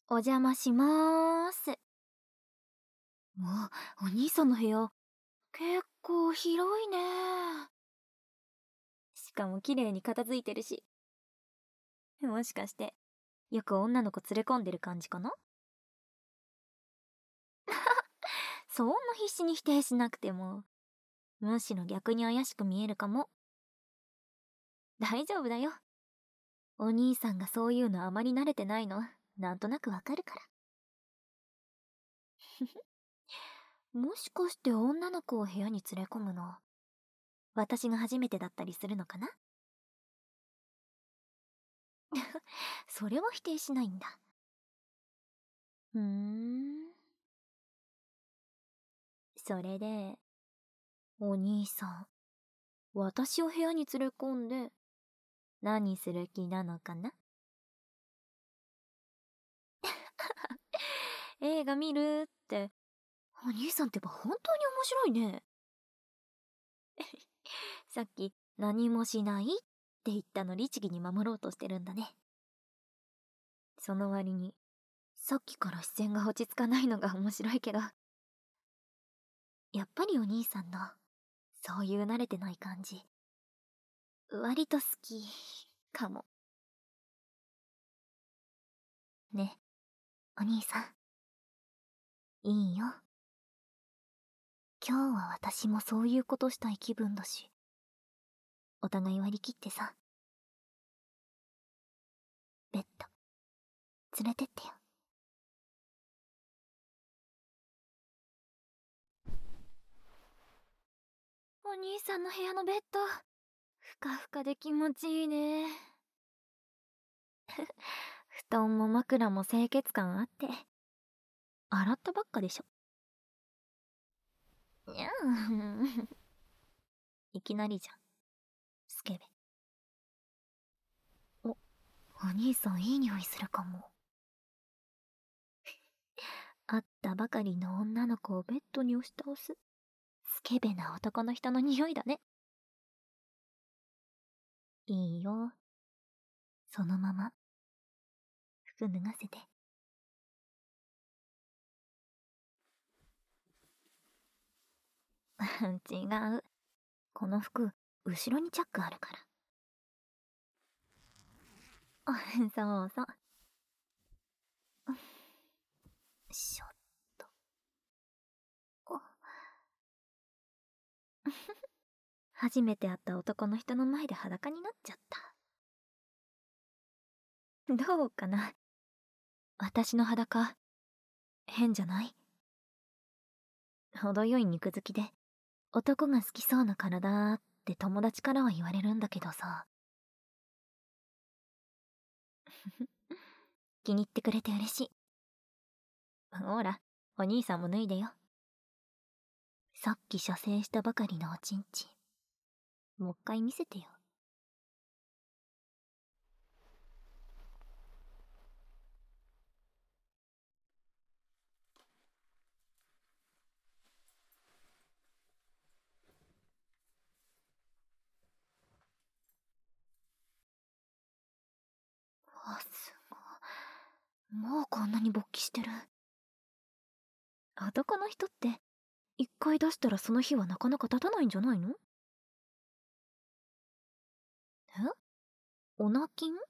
お邪魔しまーす。お兄さんの部屋、結構広いね。しかも綺麗に片付いてるし。もしかして、よく女の子連れ込んでる感じかな？そんな必死に否定しなくても、むしろ逆に怪しく見えるかも。大丈夫だよ。お兄さんがそういうのあまり慣れてないの、なんとなくわかるから。もしかして女の子を部屋に連れ込むの、私が初めてだったりするのかな？それは否定しないんだ。ふーん。それで、お兄さん、私を部屋に連れ込んで、何する気なのかな？映画見るって、お兄さんってば本当に面白いね。さっき、何もしないって言ったの律儀に守ろうとしてるんだね。その割に、さっきから視線が落ち着かないのが面白いけど、やっぱりお兄さんの、そういう慣れてない感じ、割と好き、かも。ね、お兄さん。いいよ。今日は私もそういうことしたい気分だし、お互い割り切ってさ、ベッド、連れてってよ。お兄さんの部屋のベッド、ふかふかで気持ちいいね。布団も枕も清潔感あって、洗ったばっかでしょ。にゃーいきなりじゃん、スケベ。お兄さんいい匂いするかも。会ったばかりの女の子をベッドに押し倒す、スケベな男の人の匂いだね。いいよ。そのまま、服脱がせて。違う。この服、後ろにチャックあるから。そうそう。しょっと。初めて会った男の人の前で裸になっちゃった。どうかな？私の裸、変じゃない？程よい肉付きで、男が好きそうな体って友達からは言われるんだけどさ。気に入ってくれて嬉しい。ほら、お兄さんも脱いでよ。さっき射精したばかりのおちんちん。もう一回見せてよ。すごい。もうこんなに勃起してる。男の人って、一回出したらその日はなかなか立たないんじゃないの？え？おなきん？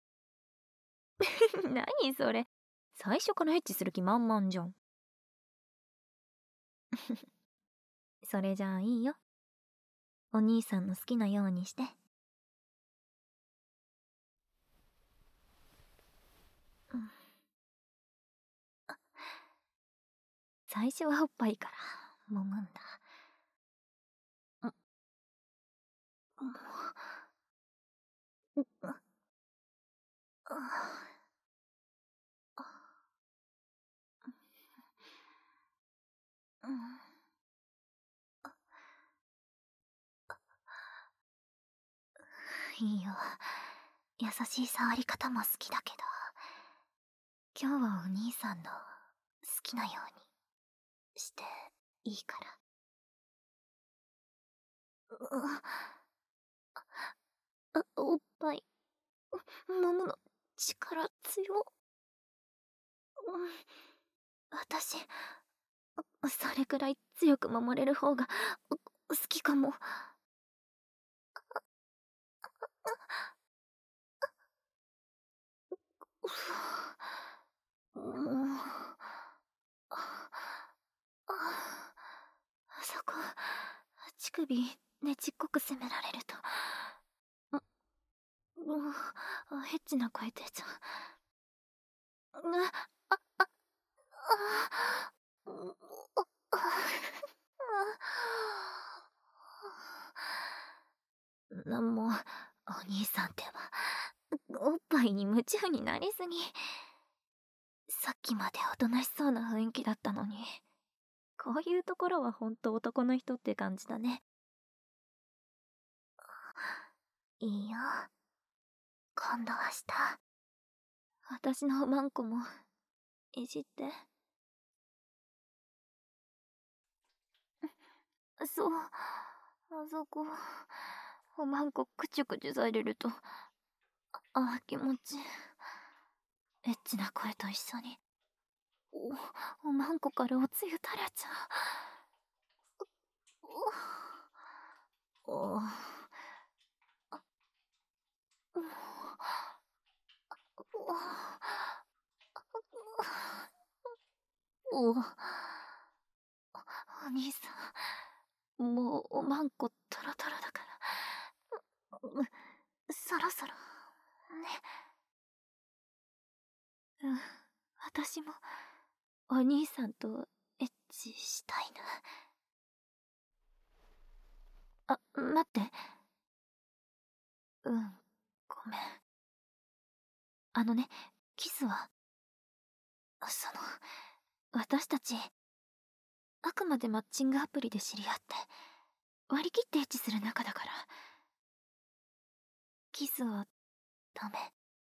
何それ。最初からエッチする気満々じゃん。それじゃあいいよ。お兄さんの好きなようにして。最初はおっぱいから揉むんだ。いいよ。優しい触り方も好きだけど、今日はお兄さんの好きなようにしていいから。おっぱい揉むの力強。 私、それくらい強く守れる方が好きかも。もう、あそこ、乳首ねちっこく攻められると、もう、エッチな声出ちゃう。もう、お兄さんってば、おっぱいに夢中になりすぎ。さっきまでおとなしそうな雰囲気だったのに。こういうところはほんと男の人って感じだね。いいよ。今度は下。私のおまんこも、いじって。そう。あそこ、おまんこくちゅくちゅされると、気持ち。エッチな声と一緒に、おまんこからおつゆ垂れちゃう。お兄さん、もうおまんこトロトロだから、そろそろ、ね。私も、お兄さんとエッチしたいな。待って。ごめん。ね、キスは、私たち、あくまでマッチングアプリで知り合って、割り切ってエッチする仲だから。キスは、ダメ。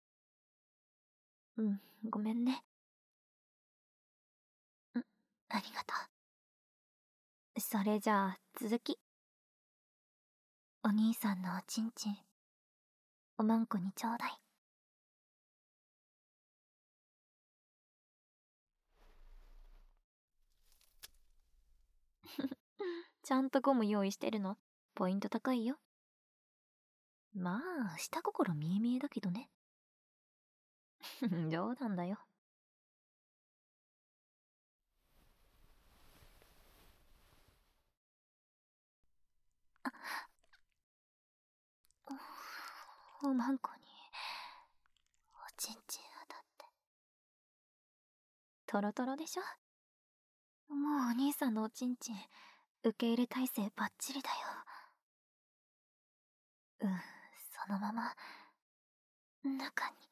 ごめんね。ありがとう。それじゃあ、続き。お兄さんのおちんちん、おまんこにちょうだい。ちゃんとゴム用意してるの？ポイント高いよ。まあ、下心見え見えだけどね。冗談だよ。おまんこに、おちんちん当たって。トロトロでしょ？もうお兄さんのおちんちん、受け入れ体制バッチリだよ。そのまま、中に。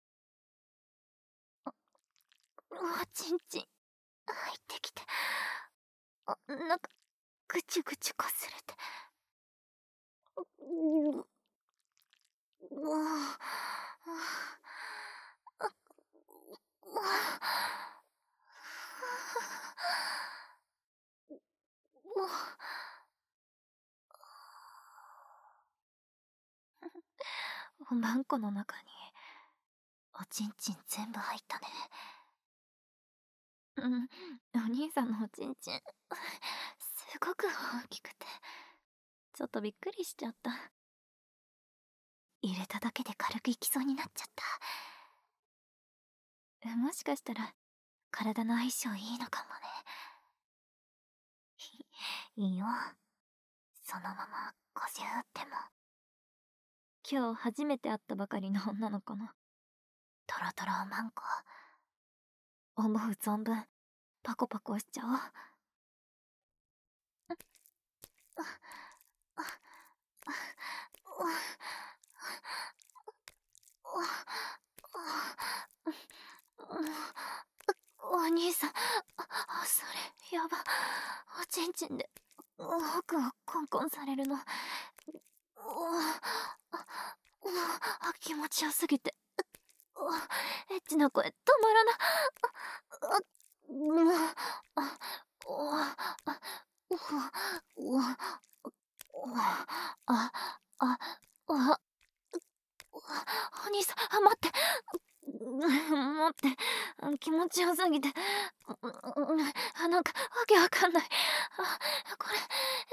おちんちん、入ってきて。なんか、ぐちゅぐちゅこすれて。おまんこの中に、おちんちん全部入ったね。お兄さんのおちんちん、すごく大きくて、ちょっとびっくりしちゃった。入れただけで軽くいきそうになっちゃった。もしかしたら、体の相性いいのかもね。いいよ。そのまま、こじゅーっても。今日初めて会ったばかりの女の子の、トロトロおまんこ。思う存分、パコパコしちゃおう。お兄さん、それ、やば。おちんちんで、奥をコンコンされるの。気持ちよすぎて。エッチな声止まらな。お兄さん、待って。 待って、気持ちよすぎて、なんかわけわかんない。これ、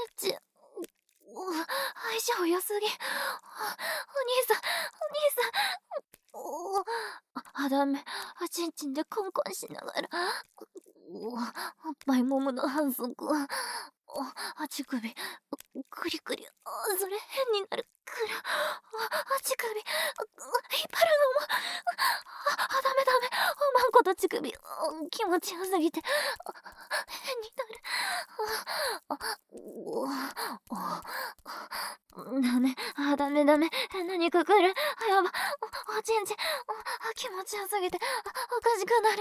相性良すぎ。お兄さん、ダメ。ちんちんでコンコンしながら、おっぱいもむの反則。足首、クリクリ、それ変になるくら、足首、引っ張るのも、ダメダメ、おまんこと乳首、気持ちよすぎて、変になる。ダメ、ダメダメ、何か来る。やば、おちんちん、気持ちよすぎて、おかしくなる。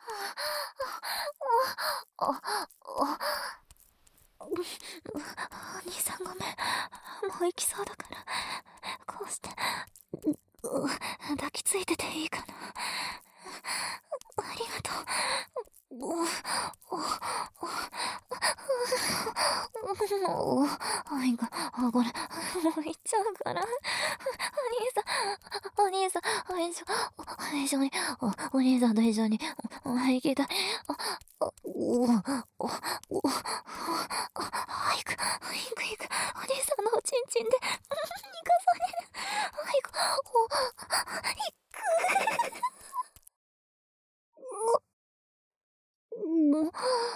お兄さんごめん。もう行きそうだから、こうして、抱きついてていいかな。ありがとう。はいが、これ、もう行っちゃうから。お兄さん、一緒に、お兄さんと一緒に、行きたい。行く。お兄さんのおちんちんで、行かされる。行く。もう、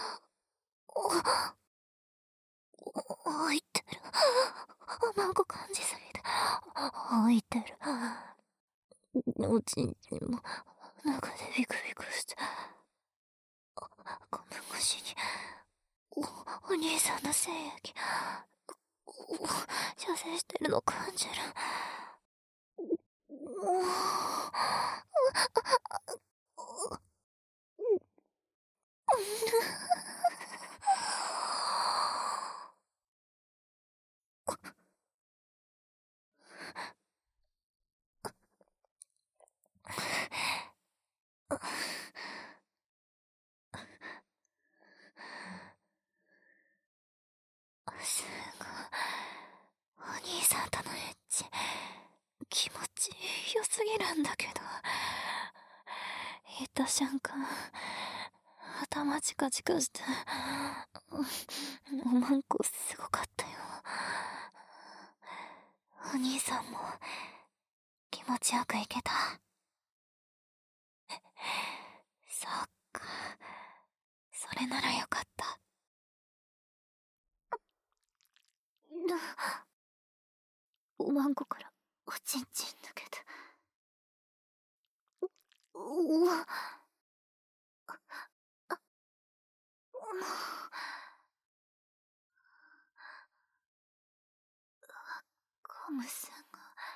入ってる。なんか感じすぎて、入ってる。おちんちんも、中でビクビクして、この腰に、お兄さんの精液、射精してるの感じる。すごい。お兄さんとのエッチ、気持ち良すぎるんだけど。行った瞬間、頭チカチカして、おまんこすごかったよ。お兄さんも気持ちよくいけた。そっか、それならよかった。おまんこからおちんちん抜けた。コムさんが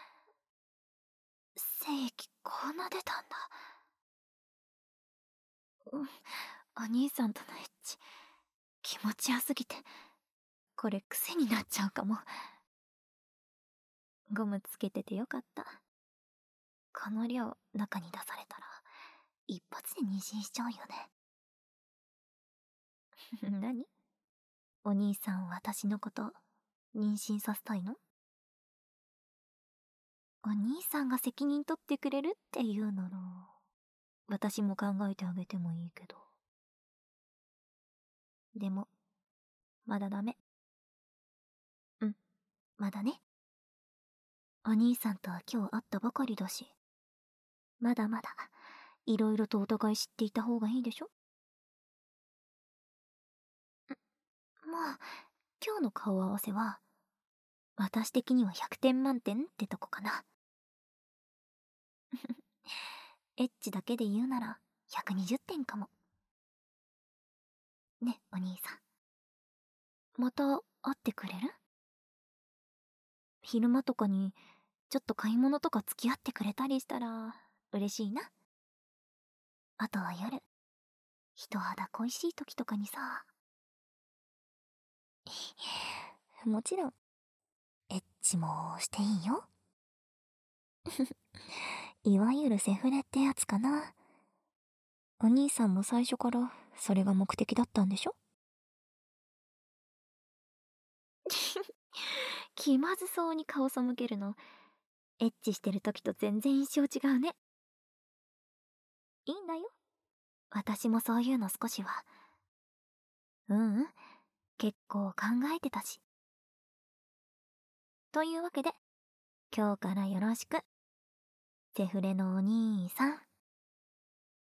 精液こんな出たんだ。お兄さんとのエッチ気持ちよすぎて、これ癖になっちゃうかも。ゴムつけててよかった。この量中に出されたら一発で妊娠しちゃうよね。何？お兄さん私のこと妊娠させたいの？お兄さんが責任取ってくれるっていうなら私も考えてあげてもいいけど。でもまだダメ。まだね。お兄さんとは今日会ったばかりだし、まだまだいろいろとお互い知っていた方がいいでしょ。まあ今日の顔合わせは私的には100点満点ってとこかな。エッチだけで言うなら120点かも。ね、お兄さん。また会ってくれる？昼間とかにちょっと買い物とか付き合ってくれたりしたら嬉しいな。あとは夜、人肌恋しい時とかにさ。もちろん、エッチもしていいよ。いわゆるセフレってやつかな。お兄さんも最初からそれが目的だったんでしょ？気まずそうに顔背けるの、エッチしてる時と全然印象違うね。 いいんだよ。私もそういうの少しは。結構考えてたし。というわけで、今日からよろしく。セフレのお兄さん。